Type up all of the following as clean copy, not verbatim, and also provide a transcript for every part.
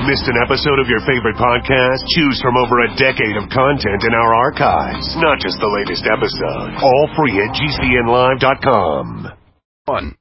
Missed an episode of your favorite podcast? Choose from over a decade of content in our archives, not just the latest episode. All free at GCNlive.com. One.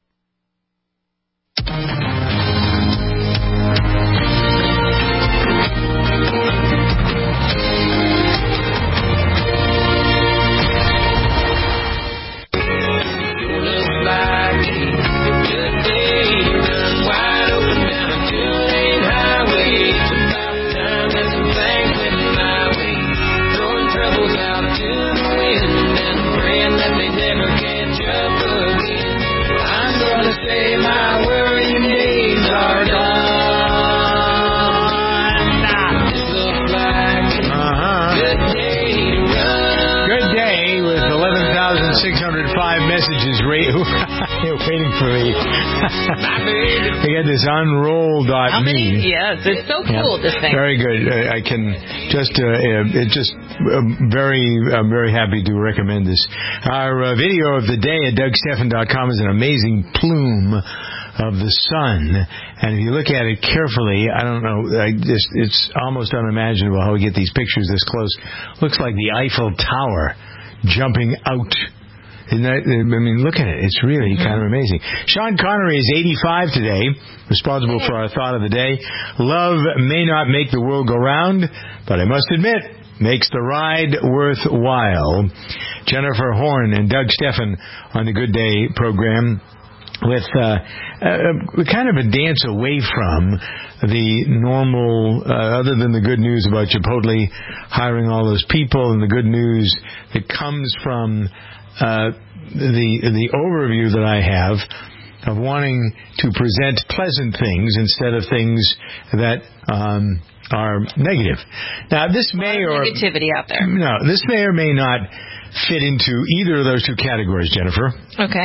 Messages you're waiting for me. We got this unroll.me. Yes, it's so cool, this thing. Very good. I can just, I'm very happy to recommend this. Our video of the day at DougStephan.com is an amazing plume of the sun. And if you look at it carefully, I don't know, it's almost unimaginable how we get these pictures this close. Looks like the Eiffel Tower jumping out. Isn't that, I mean, look at it. It's really kind of amazing. Sean Connery is 85 today, responsible for our thought of the day. Love may not make the world go round, but I must admit, makes the ride worthwhile. Jennifer Horn and Doug Stephan on the Good Day program with kind of a dance away from the normal, other than the good news about Chipotle hiring all those people and the good news that comes from the overview that I have of wanting to present pleasant things instead of things that are negative. Now, this may or negativity out there. No, this may or may not fit into either of those two categories, Jennifer. Okay.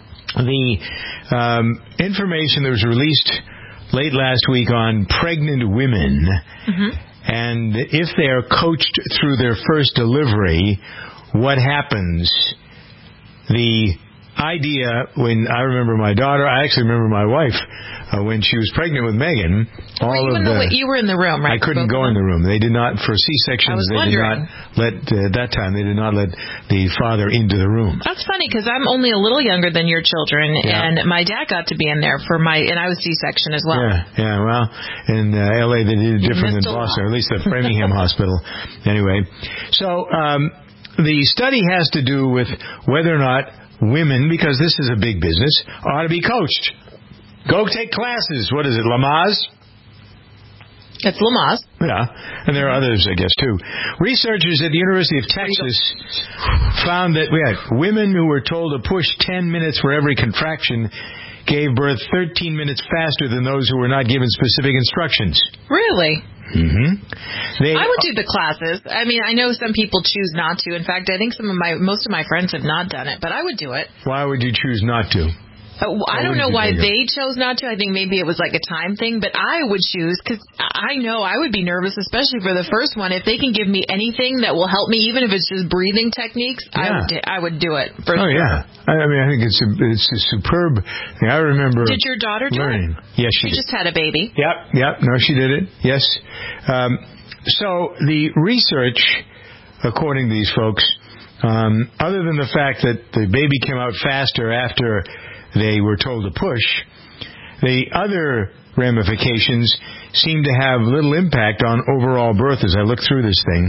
The information that was released late last week on pregnant women, and if they are coached through their first delivery, what happens? The idea, when I remember my daughter, I actually remember my wife, when she was pregnant with Megan, you were in the room, right? I couldn't go in the room. They did not, for C-sections, they did not let, at that time, they did not let the father into the room. That's funny, because I'm only a little younger than your children, and my dad got to be in there and I was C-section as well. Yeah, well, in L.A. they did it different than Boston, or at least the Framingham Hospital. Anyway, so the study has to do with whether or not women, because this is a big business, ought to be coached. Go take classes. What is it, Lamaze? It's Lamaze. Yeah, and there are others, I guess, too. Researchers at the University of Texas found that women who were told to push 10 minutes for every contraction gave birth 13 minutes faster than those who were not given specific instructions. Really? I would do the classes. I mean, I know some people choose not to. In fact, I think most of my friends have not done it, but I would do it. Why would you choose not to? I don't know why they chose not to. I think maybe it was like a time thing, but I would choose because I know I would be nervous, especially for the first one. If they can give me anything that will help me, even if it's just breathing techniques, I would do it. For sure. Yeah. I mean, I think it's a superb thing. I remember. Did your daughter do learning. it? Yes, she did. Just had a baby. Yep. No, she did it. Yes. So the research, according to these folks, other than the fact that the baby came out faster after they were told to push, the other ramifications seem to have little impact on overall birth as I look through this thing.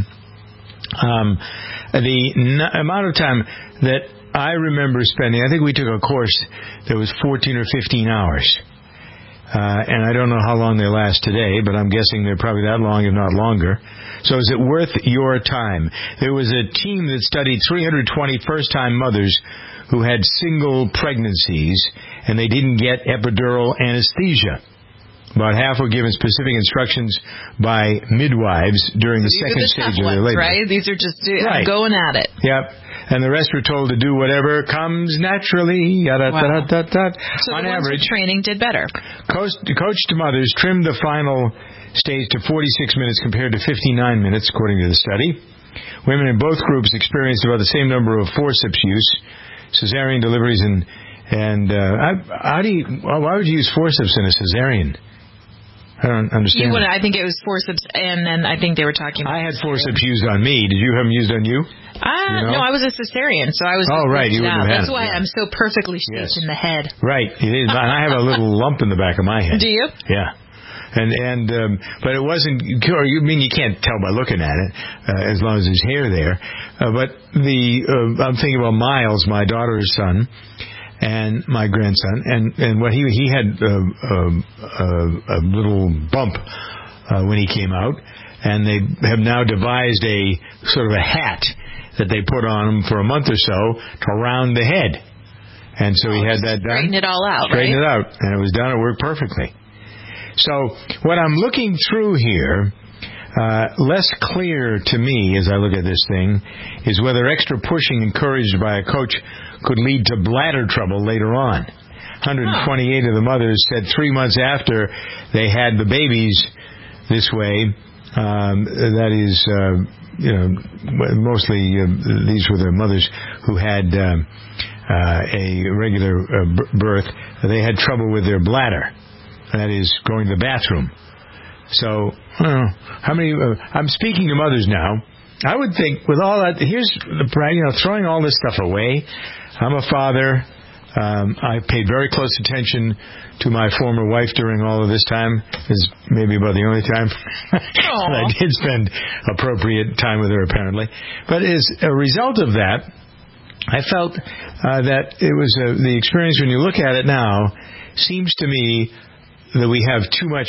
The amount of time that I remember spending, I think we took a course that was 14 or 15 hours. And I don't know how long they last today, but I'm guessing they're probably that long, if not longer. So is it worth your time? There was a team that studied 320 first-time mothers who had single pregnancies, and they didn't get epidural anesthesia. About half were given specific instructions by midwives during the second stage of their labor. Right? These are just going at it. Yep. And the rest were told to do whatever comes naturally. So on the average, ones with training did better. Coached mothers trimmed the final stage to 46 minutes compared to 59 minutes, according to the study. Women in both groups experienced about the same number of forceps use, cesarean deliveries, and why would you use forceps in a cesarean? I don't understand. I think it was forceps, and then I think they were talking about... I had forceps used on me. Did you have them used on you? No, I was a cesarean, so I was... Oh, right. You wouldn't have had That's why I'm so perfectly shaped in the head. Right. And I have a little lump in the back of my head. Do you? Yeah. But it wasn't... You mean you can't tell by looking at it, as long as there's hair there. But I'm thinking about Miles, my daughter's son, and my grandson, and what he had a little bump when he came out, and they have now devised a sort of a hat that they put on him for a month or so to round the head, and so he had that done. Straighten it all out, Straighten it out, and it was done. It worked perfectly. So what I'm looking through here, less clear to me as I look at this thing, is whether extra pushing encouraged by a coach could lead to bladder trouble later on. 128 of the mothers said 3 months after they had the babies this way, that is, mostly these were the mothers who had a regular birth, they had trouble with their bladder. That is, going to the bathroom. So, how many... I'm speaking to mothers now. I would think, with all that, here's the... throwing all this stuff away. I'm a father. I paid very close attention to my former wife during all of this time. This is maybe about the only time I did spend appropriate time with her, apparently. But as a result of that, I felt that it was the experience, when you look at it now, seems to me that we have too much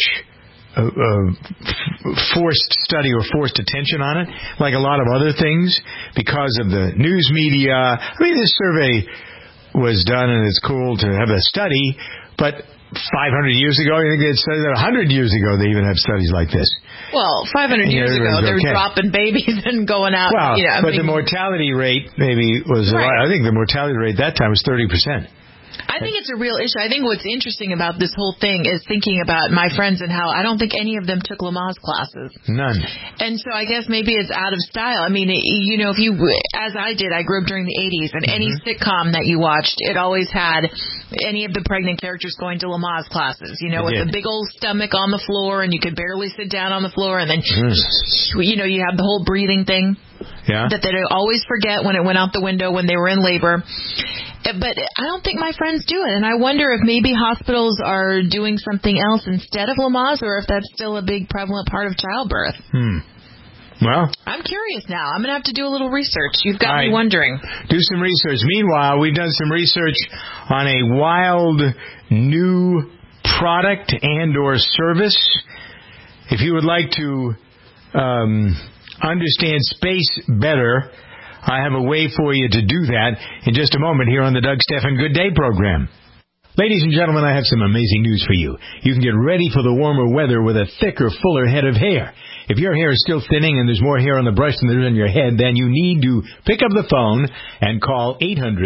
forced study or forced attention on it, like a lot of other things, because of the news media. I mean, this survey was done, and it's cool to have a study, but 500 years ago, I think they had studied that 100 years ago, they even have studies like this. Well, 500 years ago, they were dropping babies and going out. Well, the mortality rate maybe was... Right. I think the mortality rate that time was 30%. I think it's a real issue. I think what's interesting about this whole thing is thinking about my friends and how I don't think any of them took Lamaze classes. None. And so I guess maybe it's out of style. I mean, if you, as I did, I grew up during the 80s, and any sitcom that you watched, it always had any of the pregnant characters going to Lamaze classes, with the big old stomach on the floor, and you could barely sit down on the floor, and then, you have the whole breathing thing. Yeah. That they'd always forget when it went out the window when they were in labor. But I don't think my friends do it, and I wonder if maybe hospitals are doing something else instead of Lamaze, or if that's still a big prevalent part of childbirth. Well, I'm curious now. I'm going to have to do a little research. You've got me wondering. Do some research. Meanwhile, we've done some research on a wild new product and or service. If you would like to understand space better, I have a way for you to do that in just a moment here on the Doug Stephan Good Day program. Ladies and gentlemen, I have some amazing news for you. You can get ready for the warmer weather with a thicker, fuller head of hair. If your hair is still thinning and there's more hair on the brush than there is on your head, then you need to pick up the phone and call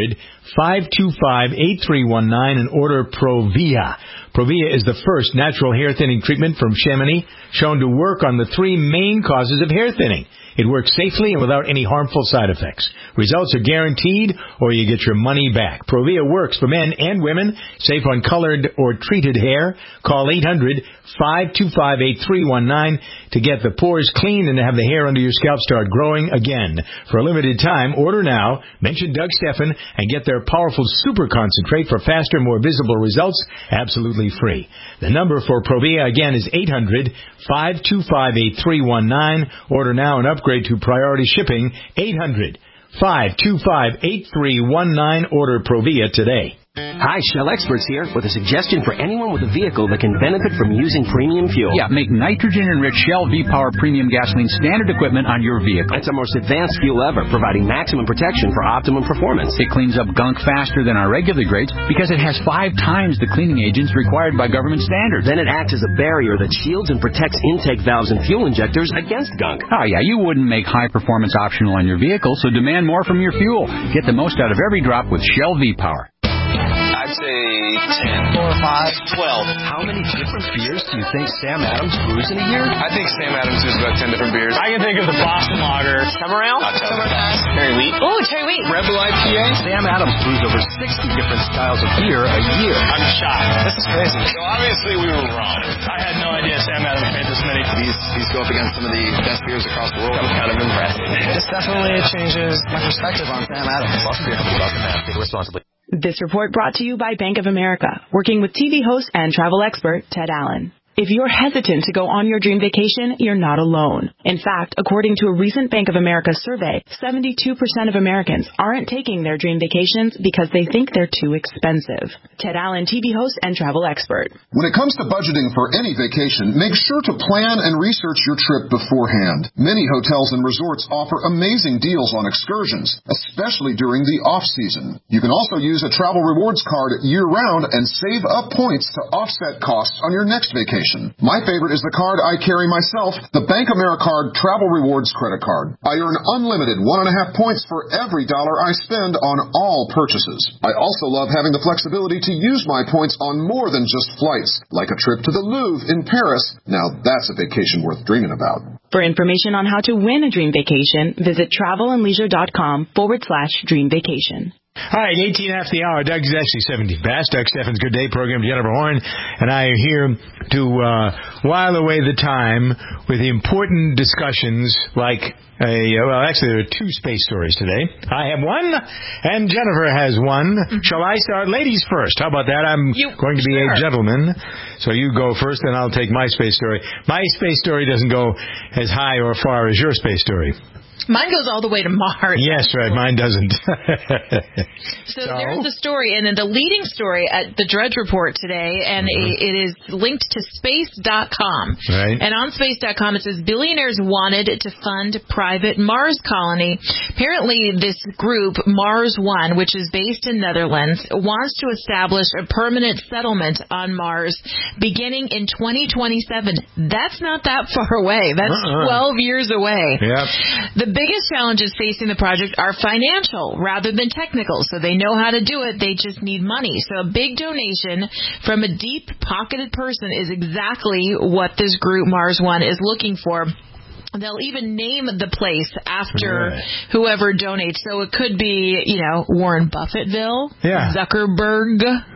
800-525-8319 and order Provia. Provia is the first natural hair thinning treatment from Chamonix, shown to work on the 3 main causes of hair thinning. It works safely and without any harmful side effects. Results are guaranteed, or you get your money back. Provia works for men and women, safe on colored or treated hair. Call 800-525-8319 to get the pores cleaned and to have the hair under your scalp start growing again. For a limited time, order now, mention Doug Stephan, and get their powerful super concentrate for faster, more visible results, absolutely free. The number for Provia, again, is 800-525-8319. Order now and upgrade to priority shipping. 800-525-8319. Order Provia today. Hi, Shell Experts here with a suggestion for anyone with a vehicle that can benefit from using premium fuel. Yeah, make nitrogen-enriched Shell V-Power Premium Gasoline standard equipment on your vehicle. It's our most advanced fuel ever, providing maximum protection for optimum performance. It cleans up gunk faster than our regular grades because it has 5 times the cleaning agents required by government standards. Then it acts as a barrier that shields and protects intake valves and fuel injectors against gunk. Oh, yeah, you wouldn't make high performance optional on your vehicle, so demand more from your fuel. Get the most out of every drop with Shell V-Power. I've I'd say 10. 4 or 5. 12. How many different beers do you think Sam Adams brews in a year? I think Sam Adams brews about 10 different beers. I can think of the Boston Lager. Summer Ale? Cherry Wheat. Oh, cherry wheat. Rebel IPA. Sam Adams brews over 60 different styles of beer a year. I'm shocked. This is crazy. So obviously we were wrong. I had no idea Sam Adams made this many. These go up against some of the best beers across the world. I'm kind of impressed. This definitely changes my perspective on Sam Adams. Boston Beer Company, Boston, Mass. Drink responsibly. This report brought to you by Bank of America, working with TV host and travel expert Ted Allen. If you're hesitant to go on your dream vacation, you're not alone. In fact, according to a recent Bank of America survey, 72% of Americans aren't taking their dream vacations because they think they're too expensive. Ted Allen, TV host and travel expert. When it comes to budgeting for any vacation, make sure to plan and research your trip beforehand. Many hotels and resorts offer amazing deals on excursions, especially during the off-season. You can also use a travel rewards card year-round and save up points to offset costs on your next vacation. My favorite is the card I carry myself, the Bank Americard Travel Rewards Credit Card. I earn unlimited 1.5 points for every dollar I spend on all purchases. I also love having the flexibility to use my points on more than just flights, like a trip to the Louvre in Paris. Now that's a vacation worth dreaming about. For information on how to win a dream vacation, visit travelandleisure.com/dream vacation. All right, 18 after the hour. Doug's actually 17 past. Doug Steffens' Good Day program. Jennifer Horn and I are here to while away the time with important discussions like actually there are two space stories today. I have one, and Jennifer has one. Shall I start? Ladies first. How about that? I'm going to be a gentleman, so you go first, and I'll take my space story. My space story doesn't go as high or far as your space story. Mine goes all the way to Mars. Yes, right. Mine doesn't. So there's the story, and then the leading story at the Drudge Report today, and it is linked to space.com. Right. And on space.com it says, billionaires wanted to fund private Mars colony. Apparently this group, Mars One, which is based in Netherlands, wants to establish a permanent settlement on Mars beginning in 2027. That's not that far away. That's 12 years away. Yep. The biggest challenges facing the project are financial rather than technical. So they know how to do it. They just need money. So a big donation from a deep-pocketed person is exactly what this group, Mars One, is looking for. They'll even name the place after whoever donates. So it could be, Warren Buffettville, Zuckerberg,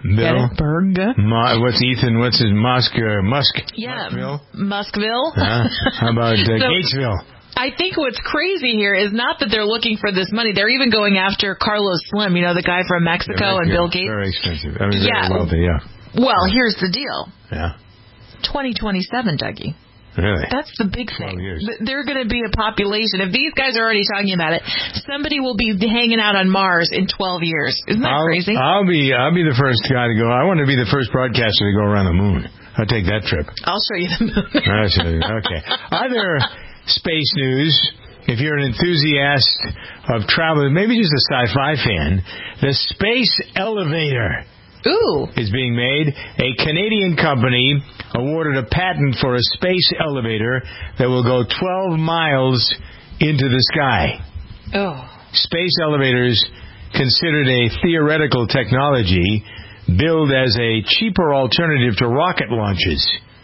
what's Ethan? What's his Musk? Yeah, Muskville. Muskville. How about Gatesville? I think what's crazy here is not that they're looking for this money. They're even going after Carlos Slim, the guy from Mexico, and Bill Gates. Very expensive. I mean, very wealthy, Well, here's the deal. Yeah. 2027, Dougie. Really? That's the big thing. They're going to be a population. If these guys are already talking about it, somebody will be hanging out on Mars in 12 years. Isn't that crazy? I'll be the first guy to go. I want to be the first broadcaster to go around the moon. I'll take that trip. I'll show you the moon. I'll show you. Okay. Other space news. If you're an enthusiast of travel, maybe just a sci-fi fan, the Space Elevator is being made. A Canadian company awarded a patent for a space elevator that will go 12 miles into the sky. Space elevators, considered a theoretical technology, billed as a cheaper alternative to rocket launches.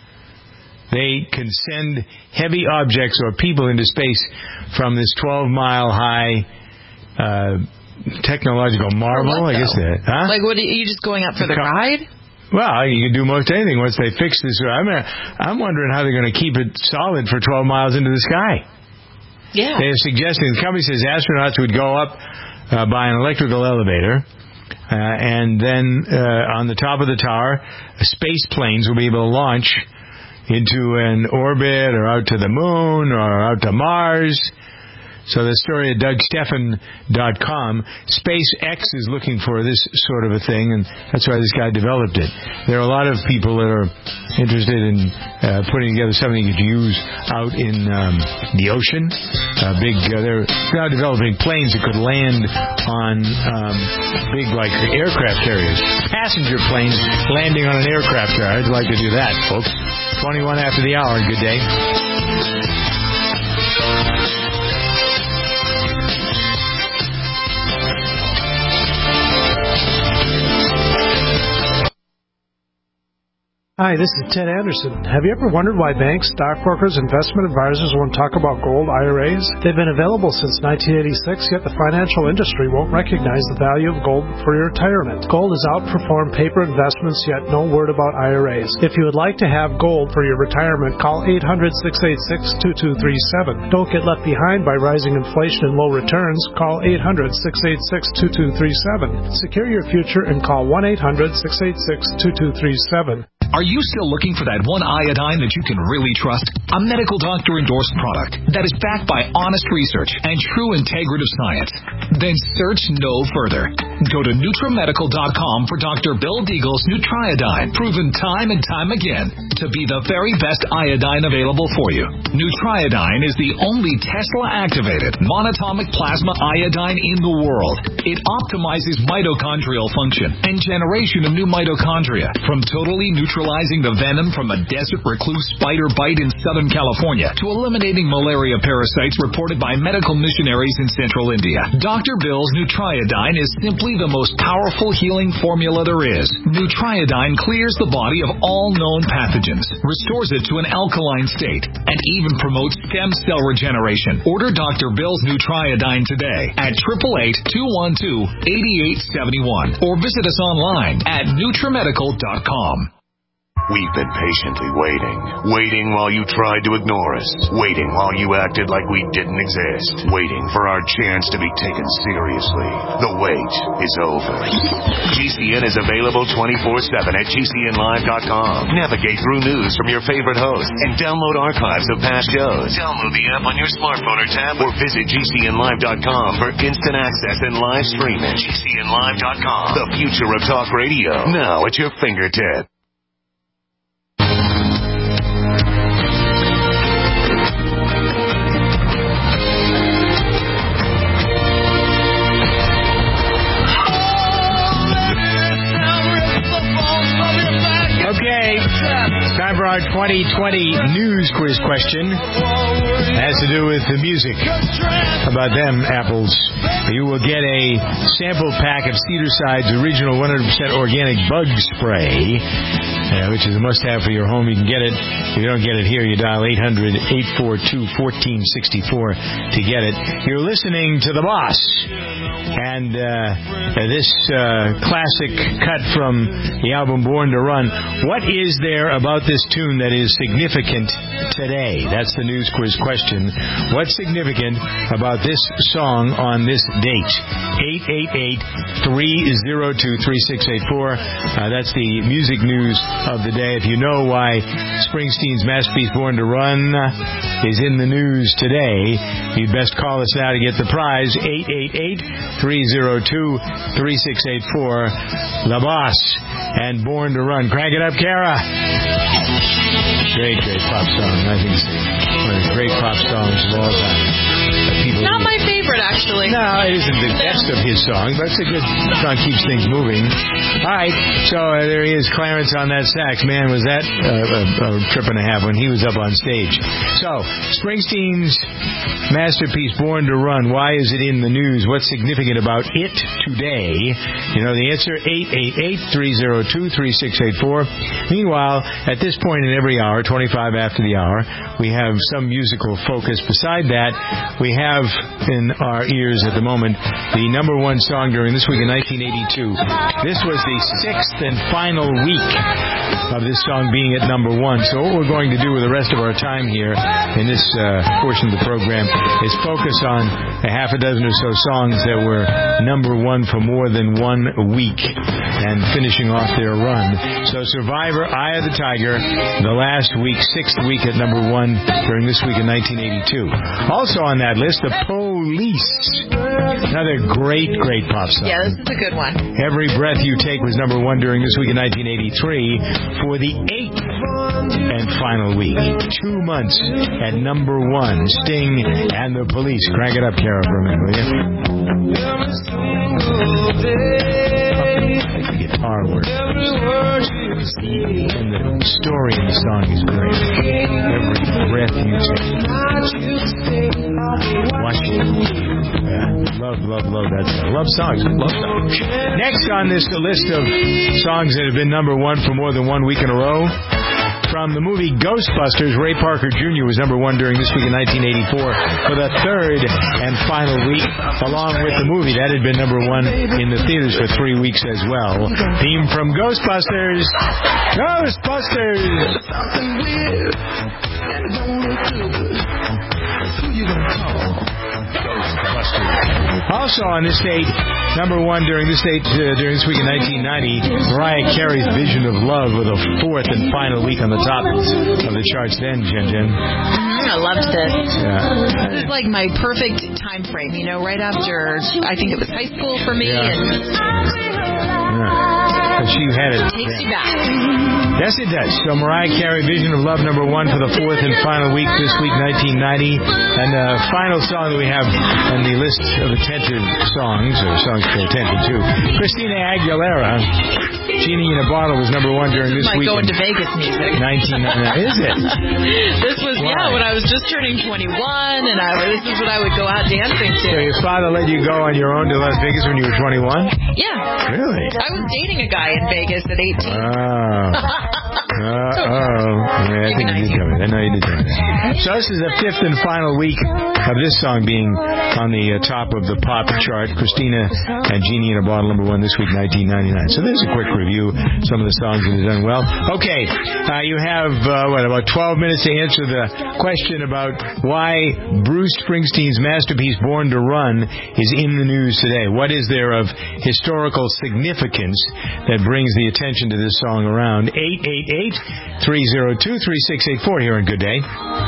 They can send heavy objects or people into space from this 12-mile high technological marvel. I guess that. Huh? Like, what? Are you just going up for the ride? Well, you can do most anything once they fix this. I'm wondering how they're going to keep it solid for 12 miles into the sky. Yeah. They're suggesting, the company says astronauts would go up by an electrical elevator, and then on the top of the tower, space planes will be able to launch into an orbit or out to the moon or out to Mars. So the story at DougSteffen.com, SpaceX is looking for this sort of a thing, and that's why this guy developed it. There are a lot of people that are interested in putting together something you could use out in the ocean. They're now developing planes that could land on big, like, aircraft carriers. Passenger planes landing on an aircraft carrier. I'd like to do that, folks. 21 after the hour. Good day. Hi, this is Ted Anderson. Have you ever wondered why banks, stockbrokers, investment advisors won't talk about gold IRAs? They've been available since 1986, yet the financial industry won't recognize the value of gold for your retirement. Gold has outperformed paper investments, yet no word about IRAs. If you would like to have gold for your retirement, call 800-686-2237. Don't get left behind by rising inflation and low returns. Call 800-686-2237. Secure your future and call 1-800-686-2237. Are you still looking for that one iodine that you can really trust? A medical doctor-endorsed product that is backed by honest research and true integrative science? Then search no further. Go to NutriMedical.com for Dr. Bill Deagle's Nutriodine, proven time and time again to be the very best iodine available for you. Nutriodine is the only Tesla-activated monatomic plasma iodine in the world. It optimizes mitochondrial function and generation of new mitochondria from totally neutralizing the venom from a desert recluse spider bite in Southern California to eliminating malaria parasites reported by medical missionaries in Central India. Dr. Bill's Nutriodine is simply the most powerful healing formula there is. Nutriodine clears the body of all known pathogens, restores it to an alkaline state, and even promotes stem cell regeneration. Order Dr. Bill's Nutriodine today at 888-212-8871 or visit us online at NutriMedical.com. We've been patiently waiting while you tried to ignore us, waiting while you acted like we didn't exist, waiting for our chance to be taken seriously. The wait is over. GCN is available 24/7 at GCNlive.com. Navigate through news from your favorite hosts and download archives of past shows. Download the app on your smartphone or tab or visit GCNlive.com for instant access and live streaming. GCNlive.com, the future of talk radio, now at your fingertips. Time for our 2020 news quiz question. It has to do with the music. How about them apples? You will get a sample pack of Cedarside's original 100% organic bug spray, which is a must-have for your home. You can get it. If you don't get it here, you dial 800-842-1464 to get it. You're listening to The Boss. And this classic cut from the album Born to Run. What is there about this tune that is significant today? That's the news quiz question. What's significant about this song on this date? 888-302-3684. That's the music news of the day. If you know why Springsteen's masterpiece Born to Run is in the news today, you'd best call us now to get the prize. 888-302-3684. La Boss and Born to Run. Crank it up, Kara. Great pop song. I think it's one of the great pop songs of all time. Not my favorite, actually. No, it isn't the best of his songs, but it's a good song. Keeps things moving. All right, so there he is, Clarence on that sax. Man, was that a trip and a half when he was up on stage. So, Springsteen's masterpiece, Born to Run. Why is it in the news? What's significant about it today? You know the answer, 888-302-3684. Meanwhile, at this point in every hour, 25 after the hour, we have some musical focus. Beside that, we have in our ears at the moment the number one song during this week in 1982. This was the sixth and final week of this song being at number one. So what we're going to do with the rest of our time here in this portion of the program is focus on a half a dozen or so songs that were number one for more than 1 week and finishing off their run. So Survivor, Eye of the Tiger, the last week, sixth week at number one during this week in 1982. Also on that list, The Police. Another great pop song. Yeah, this is a good one. Every Breath You Take was number one during this week in 1983 for the 8th and final week. 2 months at number one. Sting and The Police. Crank it up, Kara, for a minute, will you? Like the guitar work. And the story in the song is great. Every breath you take. Watch it. Love that song. Love songs. Next on this list of songs that have been number one for more than 1 week in a row, from the movie Ghostbusters. Ray Parker Jr. was number one during this week in 1984 for the third and final week, along with the movie. That had been number one in the theaters for 3 weeks as well. Theme from Ghostbusters. Ghostbusters! Something weird and it don't look good. Who you gonna call? Also on this date, number one during this week in 1990, Mariah Carey's Vision of Love with a fourth and final week on the top of the charts then, Jen. I loved this. Yeah. This is like my perfect time frame, right after, I think it was high school for me. Yeah. And she had it. Takes you back. Yes, it does. So Mariah Carey, Vision of Love, number one for the fourth and final week this week, 1990. And the final song that we have on the list of attentive songs, or songs for attention to, Christina Aguilera, Genie in a Bottle was number one during this week. Going to Vegas music. 1990. Is it? This was, when I was just turning 21, and this is what I would go out dancing to. So your father let you go on your own to Las Vegas when you were 21? Yeah. Really? I was dating a guy in Vegas at 18. Yeah, I think you did tell me that. No, you did tell me that. So this is the fifth and final week of this song being on the top of the pop chart. Christina and Genie in a Bottle, number one this week, 1999. So there's a quick review. Some of the songs that have done well. Okay, you have, about 12 minutes to answer the question about why Bruce Springsteen's masterpiece, Born to Run, is in the news today. What is there of historical significance that brings the attention to this song around? 888-302-3684 here on Good Day.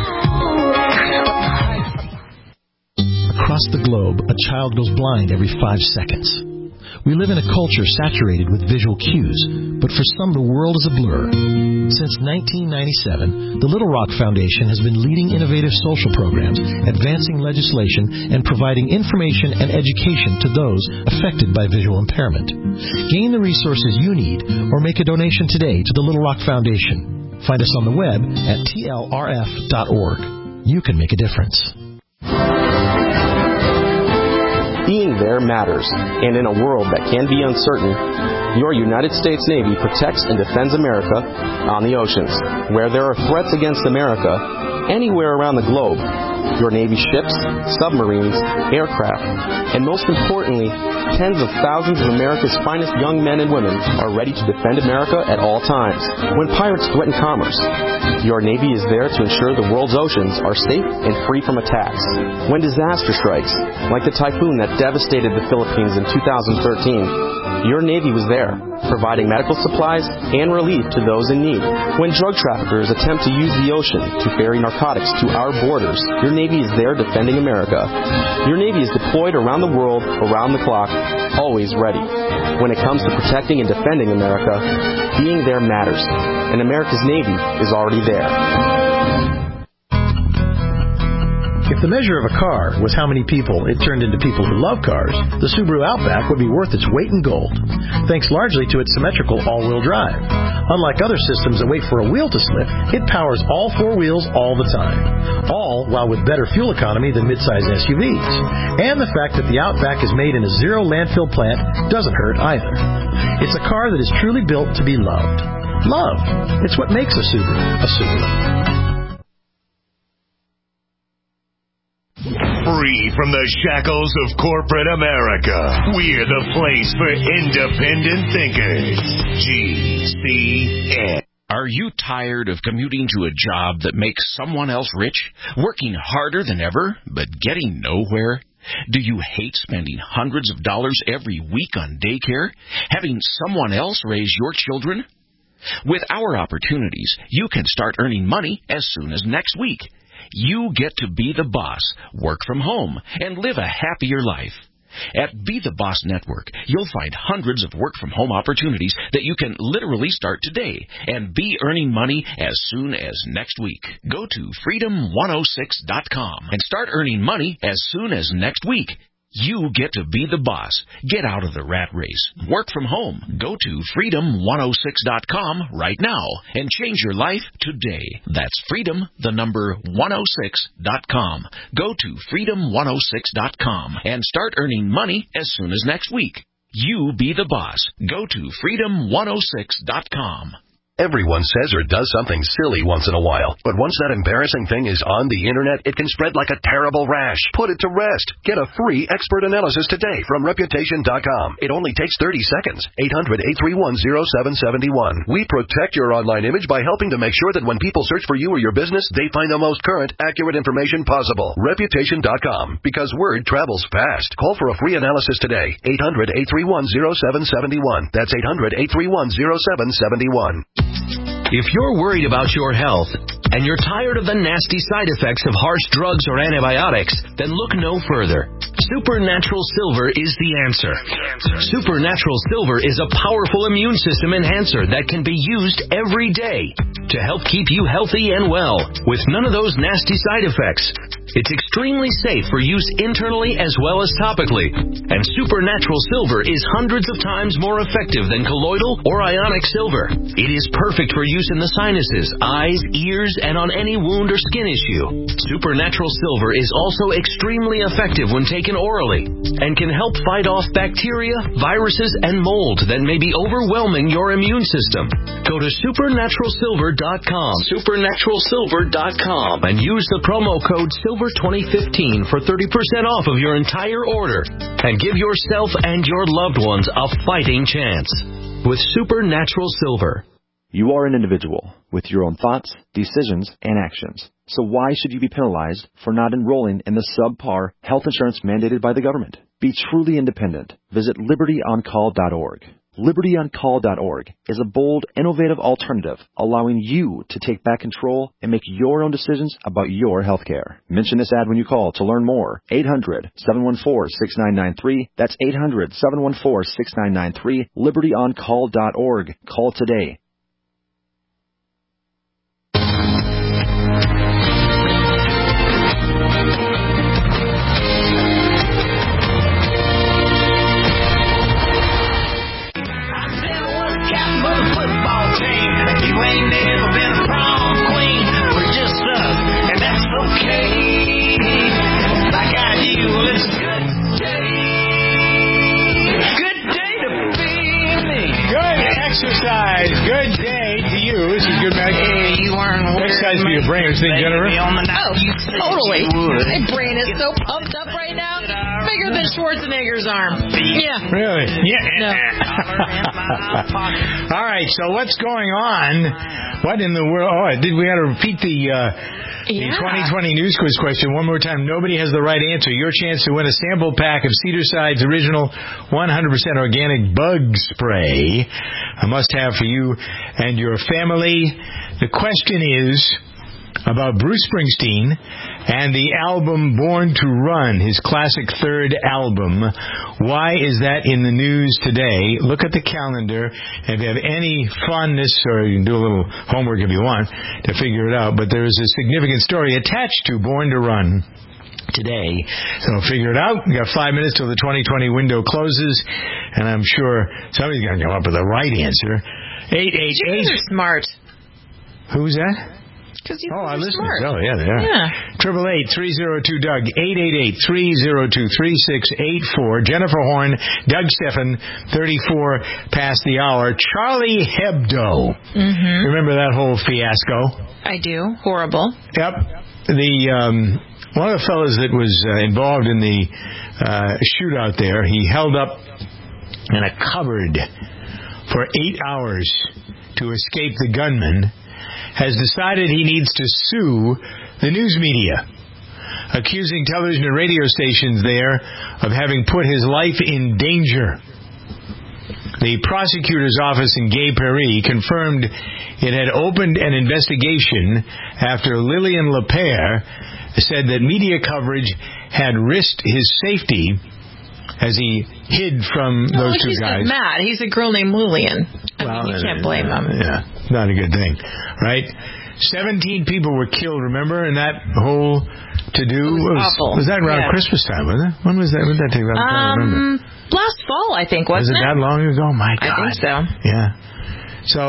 Across the globe, a child goes blind every 5 seconds. We live in a culture saturated with visual cues, but for some the world is a blur. Since 1997, the Little Rock Foundation has been leading innovative social programs, advancing legislation, and providing information and education to those affected by visual impairment. Gain the resources you need or make a donation today to the Little Rock Foundation. Find us on the web at tlrf.org. You can make a difference. Being there matters, and in a world that can be uncertain, your United States Navy protects and defends America on the oceans. Where there are threats against America, anywhere around the globe, your Navy ships, submarines, aircraft, and most importantly, tens of thousands of America's finest young men and women are ready to defend America at all times. When pirates threaten commerce, your Navy is there to ensure the world's oceans are safe and free from attacks. When disaster strikes, like the typhoon that devastated the Philippines in 2013, your Navy was there, providing medical supplies and relief to those in need. When drug traffickers attempt to use the ocean to ferry narcotics to our borders, your Navy is there defending America. Your Navy is deployed around the world, around the clock, always ready. When it comes to protecting and defending America, being there matters, and America's Navy is already there. If the measure of a car was how many people it turned into people who love cars, the Subaru Outback would be worth its weight in gold, thanks largely to its symmetrical all-wheel drive. Unlike other systems that wait for a wheel to slip, it powers all 4 wheels all the time, all while with better fuel economy than midsize SUVs. And the fact that the Outback is made in a zero landfill plant doesn't hurt either. It's a car that is truly built to be loved. Loved. It's what makes a Subaru a Subaru. Free from the shackles of corporate America, we're the place for independent thinkers. GCN. Are you tired of commuting to a job that makes someone else rich, working harder than ever, but getting nowhere? Do you hate spending hundreds of dollars every week on daycare, having someone else raise your children? With our opportunities, you can start earning money as soon as next week. You get to be the boss, work from home, and live a happier life. At Be the Boss Network, you'll find hundreds of work-from-home opportunities that you can literally start today and be earning money as soon as next week. Go to freedom106.com and start earning money as soon as next week. You get to be the boss. Get out of the rat race. Work from home. Go to freedom106.com right now and change your life today. That's freedom106.com. Go to freedom106.com and start earning money as soon as next week. You be the boss. Go to freedom106.com. Everyone says or does something silly once in a while, but once that embarrassing thing is on the internet, it can spread like a terrible rash. Put it to rest. Get a free expert analysis today from Reputation.com. It only takes 30 seconds. 800-831-0771. We protect your online image by helping to make sure that when people search for you or your business, they find the most current, accurate information possible. Reputation.com, because word travels fast. Call for a free analysis today. 800-831-0771. That's 800-831-0771. If you're worried about your health and you're tired of the nasty side effects of harsh drugs or antibiotics, then look no further. Supernatural Silver is the answer. Supernatural Silver is a powerful immune system enhancer that can be used every day to help keep you healthy and well with none of those nasty side effects. It's extremely safe for use internally as well as topically. And Supernatural Silver is hundreds of times more effective than colloidal or ionic silver. It is perfect for use in the sinuses, eyes, ears, and on any wound or skin issue. Supernatural Silver is also extremely effective when taken orally and can help fight off bacteria, viruses, and mold that may be overwhelming your immune system. Go to supernaturalsilver.com, supernaturalsilver.com, and use the promo code SILVER2015 for 30% off of your entire order and give yourself and your loved ones a fighting chance with Supernatural Silver. You are an individual with your own thoughts, decisions, and actions. So why should you be penalized for not enrolling in the subpar health insurance mandated by the government? Be truly independent. Visit libertyoncall.org. LibertyOnCall.org is a bold, innovative alternative allowing you to take back control and make your own decisions about your health care. Mention this ad when you call to learn more. 800-714-6993. That's 800-714-6993. LibertyOnCall.org. Call today. You ain't never been a prom queen. We're just us, and that's okay. Like I do, it's a good day. Good day to be me. Good exercise. Good day to you. This is good, Mac. Hey, you aren't exercise for your brain. Think, Jennifer? Oh, totally. My brain is so pumped up right now. Bigger than Schwarzenegger's arm. Yeah. Really? Yeah. No. All right, so what's going on? What in the world? Oh, we got to repeat the 2020 News Quiz question one more time. Nobody has the right answer. Your chance to win a sample pack of Cedarside's original 100% organic bug spray. A must-have for you and your family. The question is about Bruce Springsteen and the album Born to Run, his classic third album. Why is that in the news today? Look at the calendar. If you have any fondness, or you can do a little homework if you want to figure it out, but there is a significant story attached to Born to Run today. So figure it out. We got 5 minutes till the 2020 window closes, and I'm sure somebody's going to come up with the right answer. 888. You're smart. Who's that? I listened. Smart. Oh, yeah, they are. Yeah. 888-302-DOUG, 888-302-3684. Jennifer Horn, Doug Stephan, 34 past the hour. Charlie Hebdo. Mm-hmm. Remember that whole fiasco? I do. Horrible. Yep. One of the fellows that was involved in the shootout there, he held up in a cupboard for 8 hours to escape the gunman, has decided he needs to sue the news media, accusing television and radio stations there of having put his life in danger. The prosecutor's office in Gay Paris confirmed it had opened an investigation after Lillian Lepere said that media coverage had risked his safety as he hid from those two guys. He's mad. He's a girl named Lillian. You can't blame him. Yeah, not a good thing, right? 17 people were killed, remember, in that whole to-do? Was that around Christmas time, wasn't it? When was that? When did that take about? I don't remember. Last fall, I think, wasn't it? Was it that long ago? My God. I think so. Yeah. So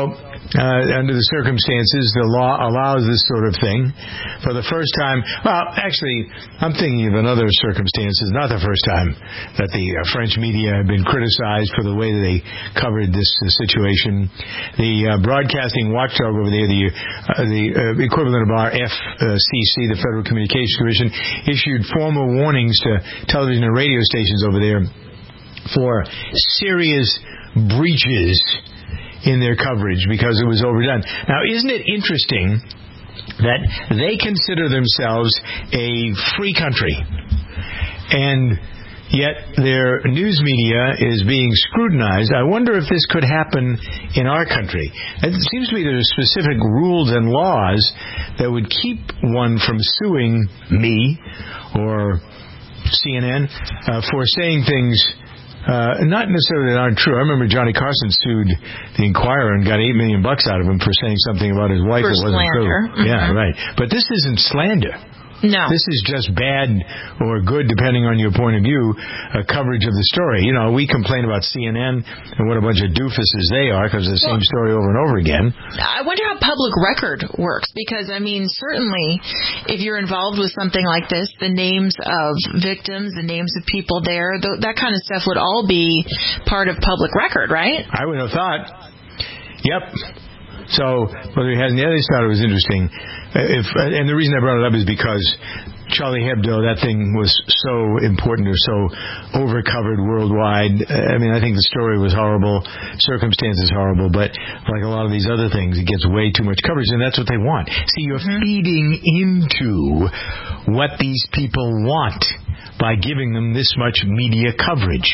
under the circumstances, the law allows this sort of thing. For the first time, well, actually, I'm thinking of another circumstances, not the first time that the French media have been criticized for the way that they covered this situation. The broadcasting watchdog over there, the equivalent of our FCC, the Federal Communications Commission, issued formal warnings to television and radio stations over there for serious breaches in their coverage because it was overdone. Now, isn't it interesting that they consider themselves a free country, and yet their news media is being scrutinized? I wonder if this could happen in our country. It seems to me there are specific rules and laws that would keep one from suing me or CNN for saying things not necessarily that aren't true. I remember Johnny Carson sued the Inquirer and got $8 million out of him for saying something about his wife that wasn't true. Mm-hmm. Yeah, right. But this isn't slander. No. This is just bad or good, depending on your point of view, coverage of the story. You know, we complain about CNN and what a bunch of doofuses they are because it's the same story over and over again. I wonder how public record works because, I mean, certainly if you're involved with something like this, the names of victims, the names of people there, that kind of stuff would all be part of public record, right? I would have thought. Yep. So, whether he hasn't, the other thought it was interesting. And the reason I brought it up is because Charlie Hebdo, that thing was so important or so overcovered worldwide. I mean, I think the story was horrible, circumstances horrible, but like a lot of these other things, it gets way too much coverage, and that's what they want. See, you're feeding into what these people want by giving them this much media coverage.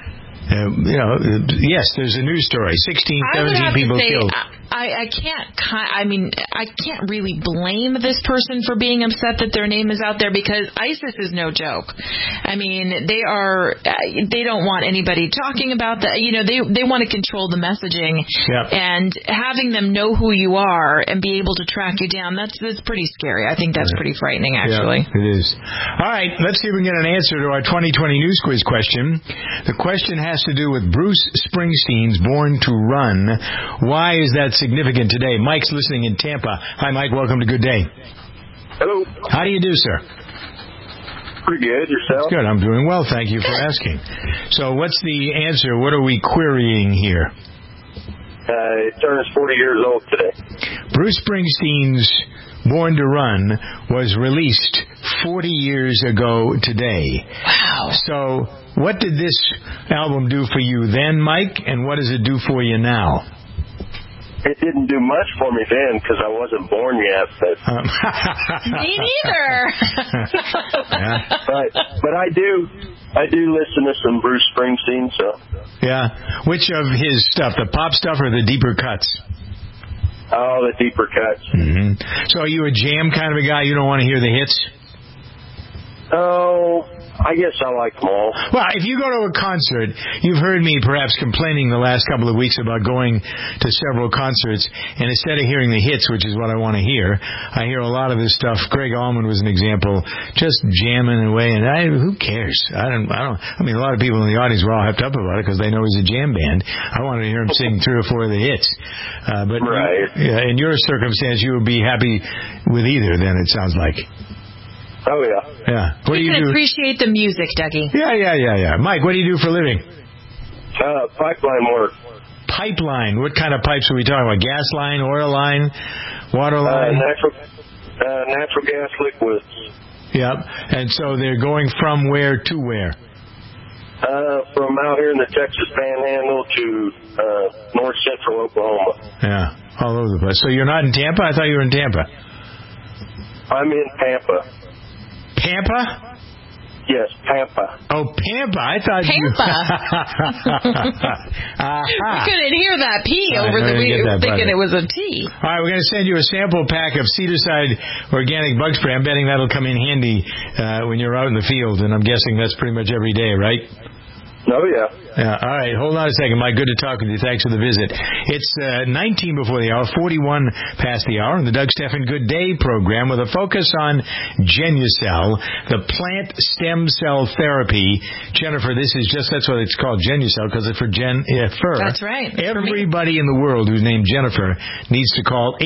Yes, there's a news story. 16, 17 people killed. I can't really blame this person for being upset that their name is out there because ISIS is no joke. I mean, they don't want anybody talking about that. You know, they want to control the messaging. Yep. And having them know who you are and be able to track you down, that's pretty scary. I think that's pretty frightening, actually. Yeah, it is. All right, let's see if we can get an answer to our 2020 news quiz question. The question has to do with Bruce Springsteen's Born to Run. Why is that significant today? Mike's listening in Tampa. Hi, Mike. Welcome to Good Day. Hello. How do you do, sir? Pretty good. Yourself? Good. I'm doing well. Thank you for asking. So what's the answer? What are we querying here? It turns 40 years old today. Bruce Springsteen's Born to Run was released 40 years ago today. Wow. So what did this album do for you then, Mike, and what does it do for you now? It didn't do much for me then because I wasn't born yet. But me neither. But I do listen to some Bruce Springsteen. So yeah, which of his stuff, the pop stuff or the deeper cuts? Oh, the deeper cuts. Mm-hmm. So are you a jam kind of a guy? You don't want to hear the hits? Oh, I guess I like them all. Well, if you go to a concert, you've heard me perhaps complaining the last couple of weeks about going to several concerts, and instead of hearing the hits, which is what I want to hear, I hear a lot of this stuff. Greg Allman was an example, just jamming away, and who cares? I mean, a lot of people in the audience were all hyped up about it because they know he's a jam band. I wanted to hear him sing 3 or 4 of the hits. But right. In your circumstance, you would be happy with either, then, it sounds like. Oh, yeah. Yeah. What do you do? Appreciate the music, Dougie. Yeah. Mike, what do you do for a living? Pipeline work. Pipeline? What kind of pipes are we talking about? Gas line, oil line, water line? Natural gas liquids. Yep. And so they're going from where to where? From out here in the Texas Panhandle to north central Oklahoma. Yeah, all over the place. So you're not in Tampa? I thought you were in Tampa. I'm in Pampa. Pampa? Yes, Pampa. Oh, Pampa. I thought Pampa. We couldn't hear that P over the week, thinking it was a T. All right, we're going to send you a sample pack of Cedarside organic bug spray. I'm betting that'll come in handy when you're out in the field, and I'm guessing that's pretty much every day, right? Oh, yeah. Yeah. All right. Hold on a second, Mike. Good to talk with you. Thanks for the visit. It's 19 before the hour, 41 past the hour, in the Doug Stephan Good Day program with a focus on Genucell, the plant stem cell therapy. Jennifer, that's what it's called, Genucell, because it's for Jennifer. That's right. Everybody in the world who's named Jennifer needs to call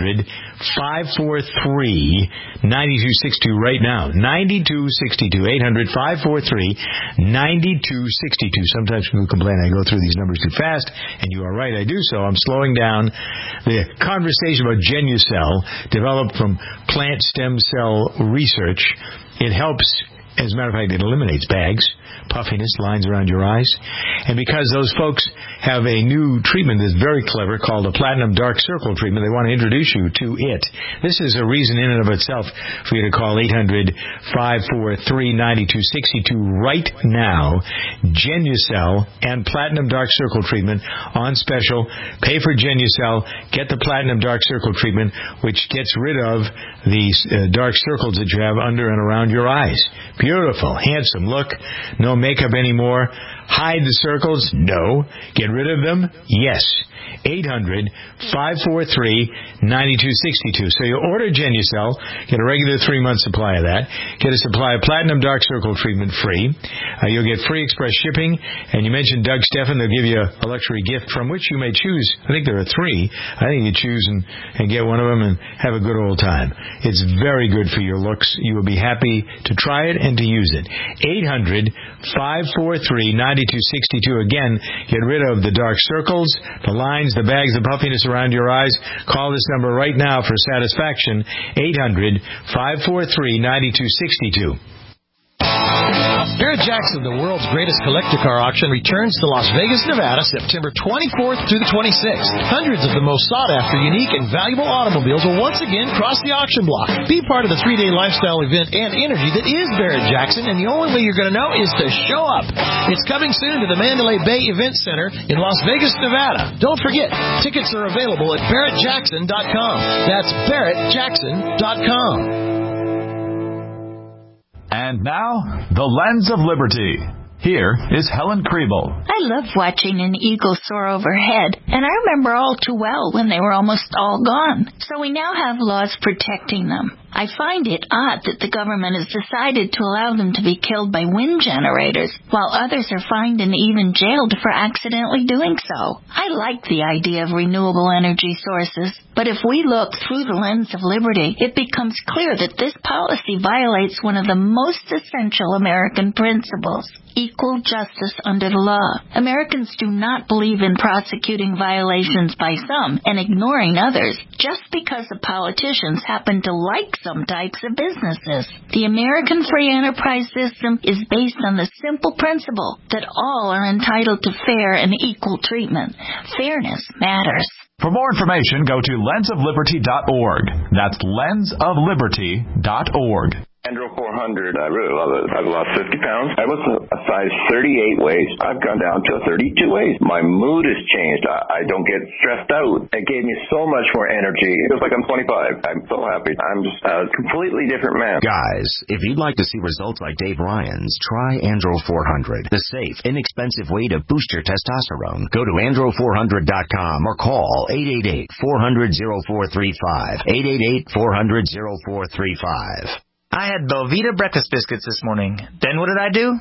800-543-9262 right now. 9262. 800-543-9262. Sometimes people complain I go through these numbers too fast, and you are right, I do so. I'm slowing down. The conversation about Genucell, developed from plant stem cell research, it helps. As a matter of fact, it eliminates bags, puffiness, lines around your eyes. And because those folks have a new treatment that's very clever called a Platinum Dark Circle treatment, they want to introduce you to it. This is a reason in and of itself for you to call 800-543-9262 right now. Genucell and Platinum Dark Circle treatment on special. Pay for Genucell, get the Platinum Dark Circle treatment, which gets rid of these dark circles that you have under and around your eyes. Beautiful, handsome look. No makeup anymore. Hide the circles? No. Get rid of them? Yes. 800-543-9262. So you order Genucell, get a regular 3-month supply of that, get a supply of Platinum Dark Circle treatment free. You'll get free express shipping, and you mentioned Doug Stephan, they'll give you a luxury gift from which you may choose. I think there are 3. I think you choose and get one of them and have a good old time. It's very good for your looks. You will be happy to try it and to use it. 800-543-9262. Again, get rid of the dark circles, the lines, the bags, the puffiness around your eyes. Call this number right now for satisfaction. 800-543-9262. Barrett Jackson, the world's greatest collector car auction, returns to Las Vegas, Nevada, September 24th through the 26th. Hundreds of the most sought-after, unique, and valuable automobiles will once again cross the auction block. Be part of the 3-day lifestyle event and energy that is Barrett Jackson, and the only way you're going to know is to show up. It's coming soon to the Mandalay Bay Event Center in Las Vegas, Nevada. Don't forget, tickets are available at BarrettJackson.com. That's BarrettJackson.com. And now, the Lens of Liberty. Here is Helen Kriebel. I love watching an eagle soar overhead, and I remember all too well when they were almost all gone. So we now have laws protecting them. I find it odd that the government has decided to allow them to be killed by wind generators, while others are fined and even jailed for accidentally doing so. I like the idea of renewable energy sources, but if we look through the lens of liberty, it becomes clear that this policy violates one of the most essential American principles: equal justice under the law. Americans do not believe in prosecuting violations by some and ignoring others just because the politicians happen to like some types of businesses. The American free enterprise system is based on the simple principle that all are entitled to fair and equal treatment. Fairness matters. For more information, go to lensofliberty.org. That's lensofliberty.org. Andro 400, I really love it. I've lost 50 pounds. I was a size 38 waist. I've gone down to a 32 waist. My mood has changed. I don't get stressed out. It gave me so much more energy. It feels like I'm 25. I'm so happy. I'm just a completely different man. Guys, if you'd like to see results like Dave Ryan's, try Andro 400, the safe, inexpensive way to boost your testosterone. Go to andro400.com or call 888-400-0435. 888-400-0435. I had Belvita breakfast biscuits this morning. Then what did I do?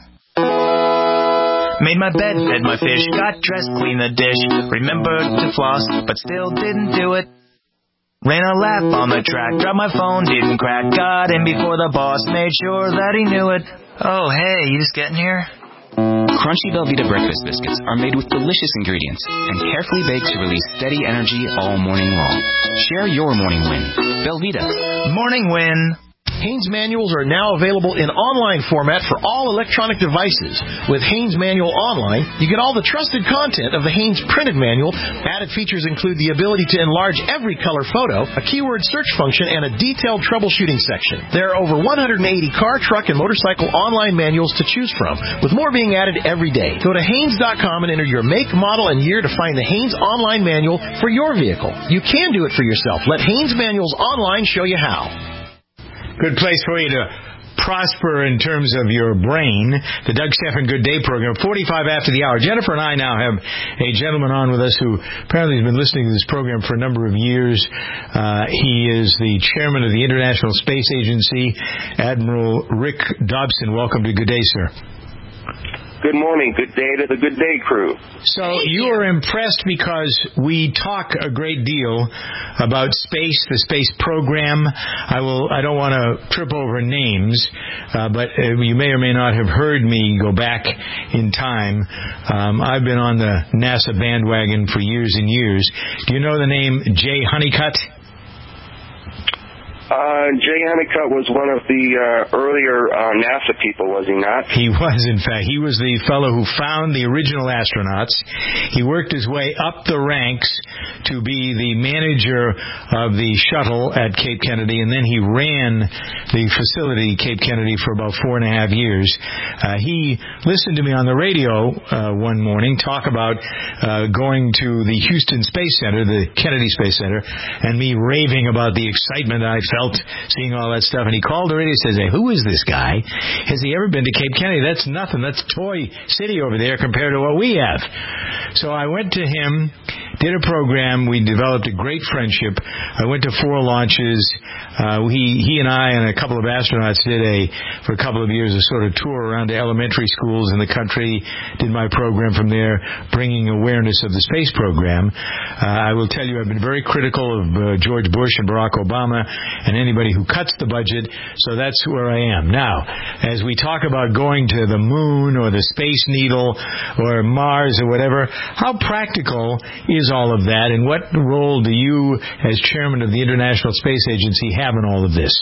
Made my bed, fed my fish, got dressed, cleaned the dish, remembered to floss, but still didn't do it. Ran a lap on the track, dropped my phone, didn't crack, got in before the boss, made sure that he knew it. Oh, hey, you just getting here? Crunchy Belvita breakfast biscuits are made with delicious ingredients and carefully baked to release steady energy all morning long. Share your morning win. Belvita. Morning win. Haynes manuals are now available in online format for all electronic devices. With Haynes Manual Online, you get all the trusted content of the Haynes printed manual. Added features include the ability to enlarge every color photo, a keyword search function, and a detailed troubleshooting section. There are over 180 car, truck, and motorcycle online manuals to choose from, with more being added every day. Go to Haynes.com and enter your make, model, and year to find the Haynes online manual for your vehicle. You can do it for yourself. Let Haynes Manuals Online show you how. Good place for you to prosper in terms of your brain. The Doug Stephan Good Day program, 45 after the hour. Jennifer and I now have a gentleman on with us who apparently has been listening to this program for a number of years. He is the chairman of the International Space Agency, Admiral Rick Dobson. Welcome to Good Day, sir. Good morning. Good day to the Good Day crew. So you are impressed because we talk a great deal about space, the space program. I don't want to trip over names, but you may or may not have heard me go back in time. I've been on the NASA bandwagon for years and years. Do you know the name Jay Honeycutt? Jay Honeycutt was one of the earlier NASA people, was he not? He was, in fact. He was the fellow who found the original astronauts. He worked his way up the ranks to be the manager of the shuttle at Cape Kennedy, and then he ran the facility, Cape Kennedy, for about 4.5 years. He listened to me on the radio one morning talk about going to the Houston Space Center, the Kennedy Space Center, and me raving about the excitement I felt seeing all that stuff. And he called the radio and says, "Hey, who is this guy? Has he ever been to Cape Kennedy? That's nothing. That's Toy City over there compared to what we have." So I went to him, did a program. We developed a great friendship. I went to 4 launches. He and I and a couple of astronauts did for a couple of years, a sort of tour around to elementary schools in the country, did my program from there, bringing awareness of the space program. I will tell you, I've been very critical of George Bush and Barack Obama and anybody who cuts the budget, so that's where I am. Now, as we talk about going to the moon or the Space Needle or Mars or whatever, how practical is all of that, and what role do you, as chairman of the International Space Agency, have in all of this?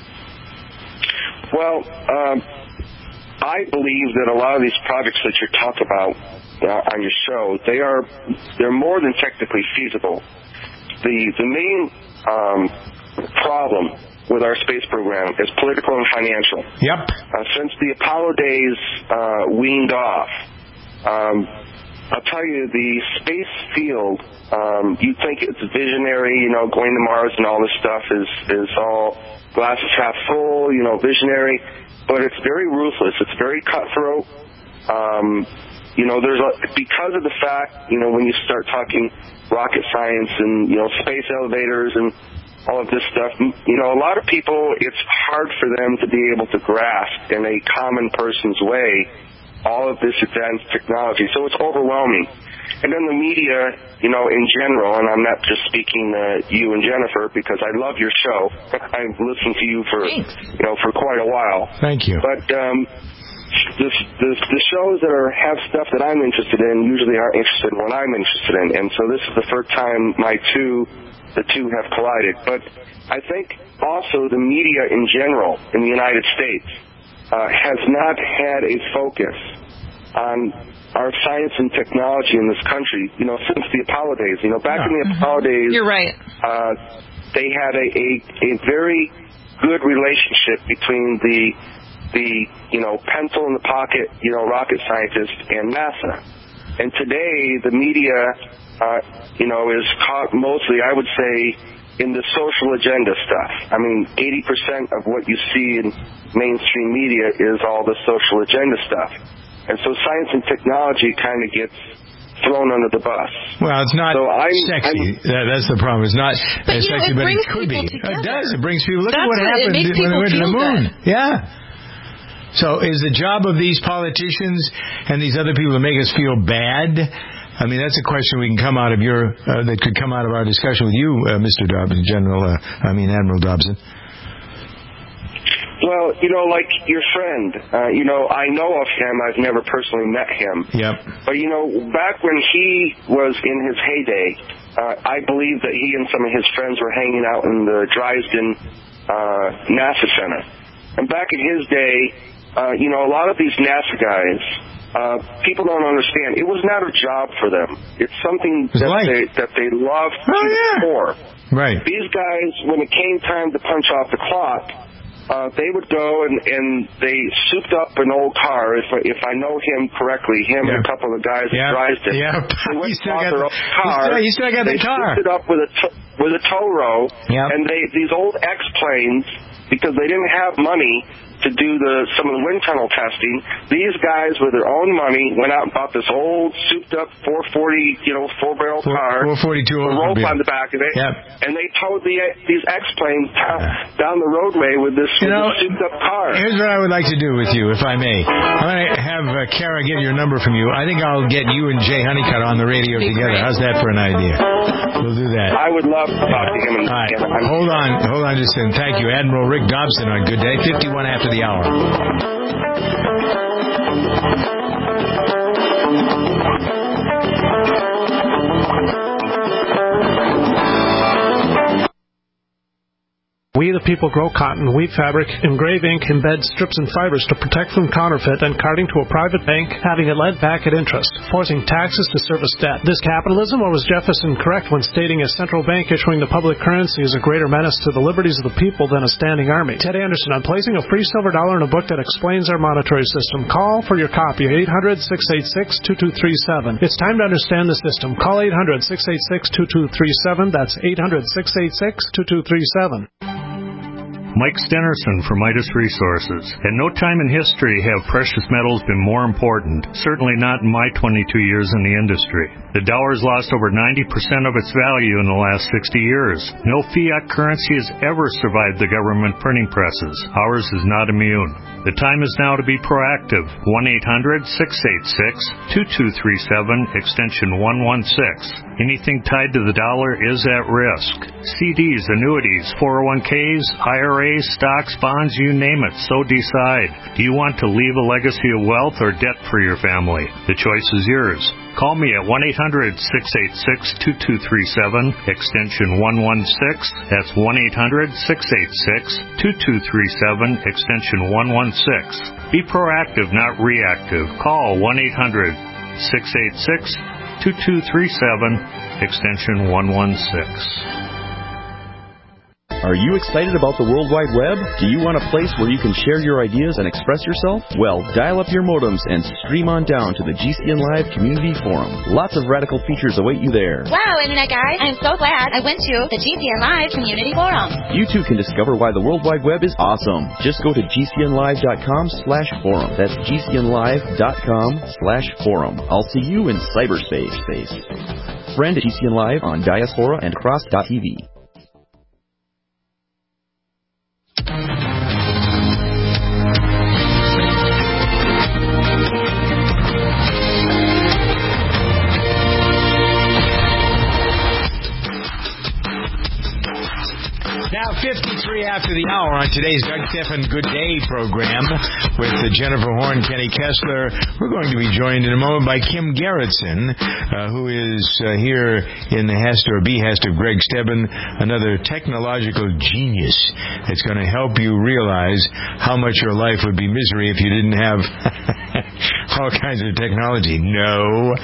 Well, I believe that a lot of these projects that you talk about on your show, they're more than technically feasible. The main problem with our space program is political and financial. Yep. Since the Apollo days weaned off, I'll tell you, the space field, you think it's visionary, going to Mars and all this stuff is all glasses half full, visionary, but it's very ruthless. It's very cutthroat. Because of the fact, when you start talking rocket science and, space elevators and all of this stuff, a lot of people, it's hard for them to be able to grasp in a common person's way all of this advanced technology. So it's overwhelming. And then the media, in general, and I'm not just speaking you and Jennifer, because I love your show. I've listened to you for, for quite a while. Thank you. But the shows that have stuff that I'm interested in usually aren't interested in what I'm interested in. And so this is the first time the two have collided. But I think also the media in general in the United States has not had a focus on our science and technology in this country, since the Apollo days. Back in the Apollo days, you're right. They had a very good relationship between the pencil in the pocket, rocket scientist and NASA. And today, the media, is caught mostly, I would say, in the social agenda stuff. I mean, 80% of what you see in mainstream media is all the social agenda stuff. And so science and technology kind of gets thrown under the bus. Well, it's not sexy. That's the problem. It's not as sexy, but it could be. Together. It does. It brings people. Look at what happened when we went to the moon. Good. Yeah. So is the job of these politicians and these other people to make us feel bad? I mean, that's a question we can come out of that could come out of our discussion with you, Mr. Dobson, Admiral Dobson. Well, like your friend, I know of him. I've never personally met him. Yep. But, back when he was in his heyday, I believe that he and some of his friends were hanging out in the Dresden NASA Center. And back in his day, a lot of these NASA guys, people don't understand. It was not a job for them. It's something that they loved to the core. Right. These guys, when it came time to punch off the clock, they would go and they souped up an old car. If I know him correctly, and a couple of guys at Dresden. Yeah. They went and bought their own car. You still got the car. They souped it up with a tow row. Yep. And these old X-planes, because they didn't have money to do some of the wind tunnel testing. These guys, with their own money, went out and bought this old, souped-up 440, 4-barrel car, 442 with a rope on the back of it, and they towed these X-planes down the roadway with this souped-up car. Here's what I would like to do with you, if I may. I'm going to have Kara get your number from you. I think I'll get you and Jay Honeycutt on the radio together. How's that for an idea? We'll do that. I would love to talk to him. All right. Hold on just a second. Thank you. Admiral Rick Dobson on Good Day, 51 after the hour. We the people grow cotton, weave fabric, engrave ink, embed strips and fibers to protect from counterfeit and carting to a private bank, having it lent back at interest, forcing taxes to service debt. This capitalism, or was Jefferson correct when stating a central bank issuing the public currency is a greater menace to the liberties of the people than a standing army? Ted Anderson on placing a free silver dollar in a book that explains our monetary system. Call for your copy, 800-686-2237. It's time to understand the system. Call 800-686-2237. That's 800-686-2237. Mike Stenerson from Midas Resources. At no time in history have precious metals been more important, certainly not in my 22 years in the industry. The dollar has lost over 90% of its value in the last 60 years. No fiat currency has ever survived the government printing presses. Ours is not immune. The time is now to be proactive. 1-800-686-2237, extension 116. Anything tied to the dollar is at risk. CDs, annuities, 401ks, IRAs, stocks, bonds, you name it, so decide. Do you want to leave a legacy of wealth or debt for your family? The choice is yours. Call me at 1-800-686-2237, extension 116. That's 1-800-686-2237, extension 116. Be proactive, not reactive. Call 1-800-686-2237, extension 116. Are you excited about the World Wide Web? Do you want a place where you can share your ideas and express yourself? Well, dial up your modems and stream on down to the GCN Live Community Forum. Lots of radical features await you there. Wow, Internet guys, I'm so glad I went to the GCN Live Community Forum. You too can discover why the World Wide Web is awesome. Just go to gcnlive.com/forum. That's gcnlive.com/forum. I'll see you in cyberspace. Friend at GCN Live on Diaspora and Cross.tv. Now 53 after the hour on today's Doug Stephan Good Day program with Jennifer Horn, Kenny Kessler. We're going to be joined in a moment by Kim Gerritsen, who is here in the Hest or Behest of Greg Stebbin, another technological genius that's going to help you realize how much your life would be misery if you didn't have all kinds of technology. No.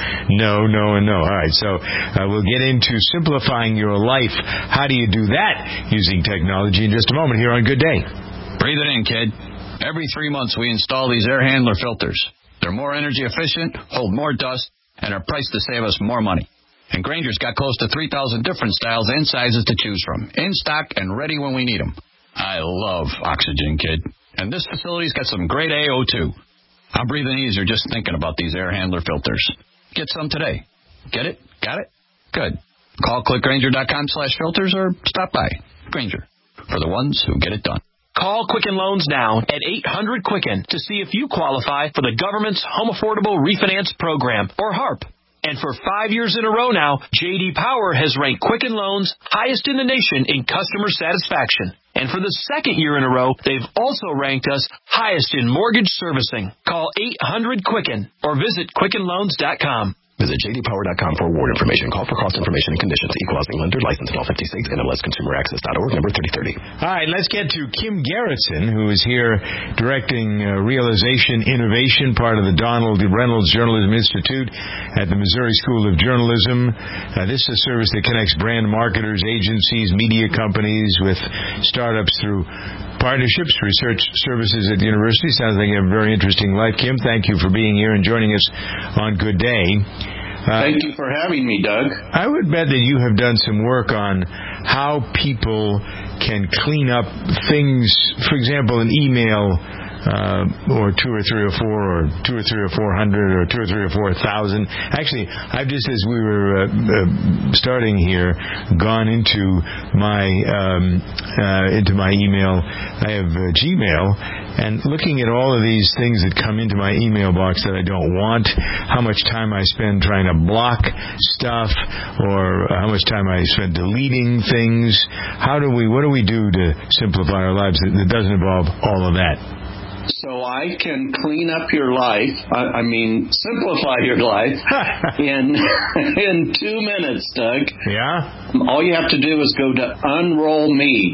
All right, so we'll get into simplifying your life. How do you do that using technology in just a moment here on Good Day. Breathe it in, kid. Every 3 months we install these air handler filters. They're more energy efficient, hold more dust, and are priced to save us more money. And Grainger's got close to 3,000 different styles and sizes to choose from, in stock and ready when we need them. I love oxygen, kid. And this facility's got some great AO, too. I'm breathing easier just thinking about these air handler filters. Get some today. Get it? Got it? Good. Call clickgrainger.com/filters or stop by. Grainger, for the ones who get it done. Call Quicken Loans now at 800-QUICKEN to see if you qualify for the government's Home Affordable Refinance Program, or HARP. And for 5 years in a row now, J.D. Power has ranked Quicken Loans highest in the nation in customer satisfaction. And for the second year in a row, they've also ranked us highest in mortgage servicing. Call 800-QUICKEN or visit QuickenLoans.com. Visit jdpower.com for award information. Call for cost information and conditions. Equal housing lender. Licensed in all 50 states. NMLSConsumerAccess.org. Number 3030. All right, let's get to Kim Gerritsen, who is here directing Realization Innovation, part of the Donald Reynolds Journalism Institute at the Missouri School of Journalism. This is a service that connects brand marketers, agencies, media companies with startups through partnerships, research services at the university. Sounds like you have a very interesting life. Kim, thank you for being here and joining us on Good Day. Thank you for having me, Doug. I would bet that you have done some work on how people can clean up things, for example, an email or 2 or 3 or 4 or 2 or 3 or 400 or 2 or 3 or 4,000. Actually, I've just, as we were starting here, gone into my email. I have Gmail, and looking at all of these things that come into my email box that I don't want, how much time I spend trying to block stuff, or how much time I spend deleting things. What do we do to simplify our lives that doesn't involve all of that? So I can clean up your life, simplify your life in 2 minutes, Doug. Yeah? All you have to do is go to UnrollMe,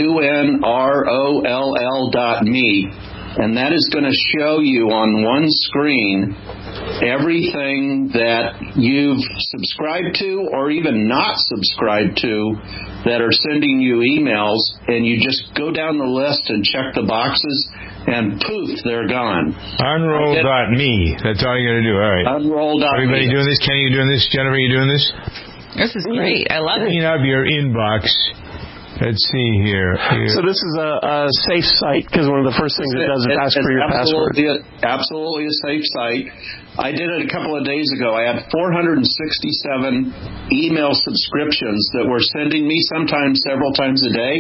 UNROLL.me, and that is going to show you on one screen everything that you've subscribed to or even not subscribed to that are sending you emails, and you just go down the list and check the boxes, and poof, they're gone. Unroll.me. That's all you got to do. All right. Unroll.me. Everybody doing this? Kenny, you doing this? Jennifer, you doing this? This is great. I love it. Clean up your inbox. Let's see here. So this is a safe site, because one of the first things it does is ask for your password. Absolutely a safe site. I did it a couple of days ago. I had 467 email subscriptions that were sending me sometimes several times a day.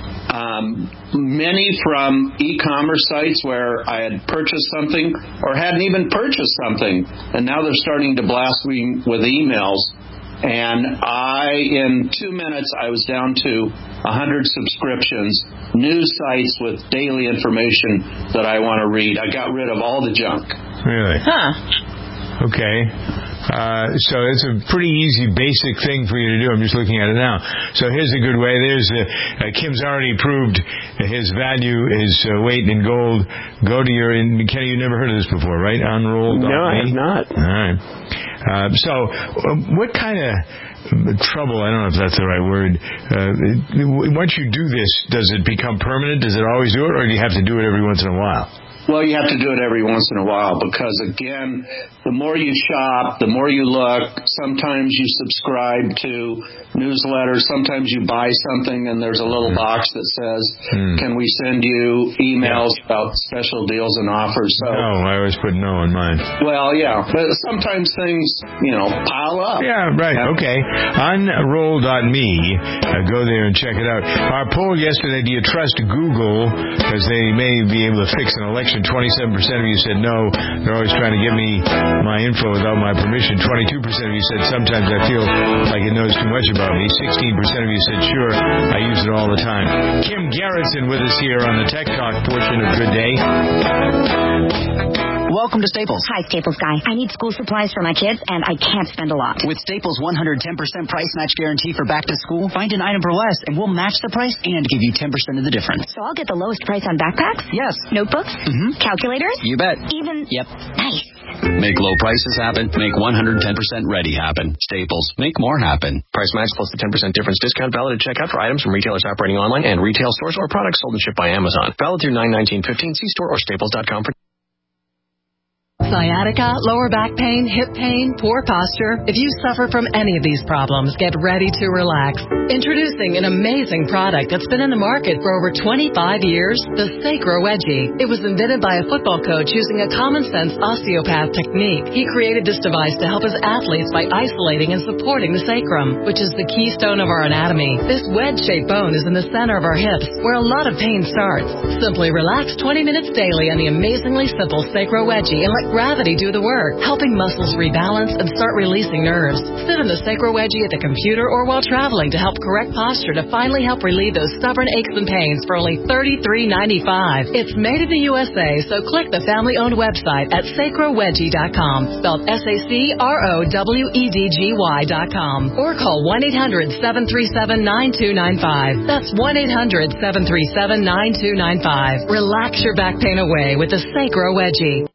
Many from e-commerce sites where I had purchased something or hadn't even purchased something, and now they're starting to blast me with emails. And in 2 minutes, I was down to 100 subscriptions, news sites with daily information that I want to read. I got rid of all the junk. Really? Huh. Okay. So it's a pretty easy, basic thing for you to do. I'm just looking at it now. So here's a good way. There's Kim's already proved his value, his weight in gold. Go to Kenny, you never heard of this before, right? Unroll.me? No, I have not. All right. What kind of trouble, I don't know if that's the right word, once you do this, does it become permanent? Does it always do it, or do you have to do it every once in a while? Well, you have to do it every once in a while because, again, the more you shop, the more you look. Sometimes you subscribe to newsletters. Sometimes you buy something and there's a little box that says, can we send you emails about special deals and offers? So, no, I always put no in mine. Well, yeah, but sometimes things, pile up. Yeah, right. Okay. Unroll.me. Go there and check it out. Our poll yesterday, do you trust Google? Because they may be able to fix an election. 27% of you said no. They're always trying to give me my info without my permission. 22% of you said sometimes I feel like it knows too much about me. 16% of you said sure, I use it all the time. Kim Garrettson with us here on the Tech Talk portion of Good Day. Welcome to Staples. Hi, Staples guy. I need school supplies for my kids, and I can't spend a lot. With Staples' 110% price match guarantee for back to school, find an item for less, and we'll match the price and give you 10% of the difference. So I'll get the lowest price on backpacks? Yes. Notebooks? Mm-hmm. Calculators? You bet. Even? Yep. Nice. Make low prices happen. Make 110% ready happen. Staples. Make more happen. Price match plus the 10% difference discount valid at checkout for items from retailers operating online and retail stores or products sold and shipped by Amazon. Valid through 9/19/15. See store or staples.com for sciatica, lower back pain, hip pain, poor posture. If you suffer from any of these problems, get ready to relax. Introducing an amazing product that's been in the market for over 25 years, the Sacro Wedgie. It was invented by a football coach using a common-sense osteopath technique. He created this device to help his athletes by isolating and supporting the sacrum, which is the keystone of our anatomy. This wedge-shaped bone is in the center of our hips, where a lot of pain starts. Simply relax 20 minutes daily on the amazingly simple Sacro Wedgie and let gravity do the work, helping muscles rebalance and start releasing nerves. Sit in the Sacro Wedgie at the computer or while traveling to help correct posture to finally help relieve those stubborn aches and pains for only $33.95. It's made in the USA, so click the family-owned website at sacrowedgie.com, spelled SACROWEDGY.com, or call 1-800-737-9295. That's 1-800-737-9295. Relax your back pain away with the Sacro Wedgie.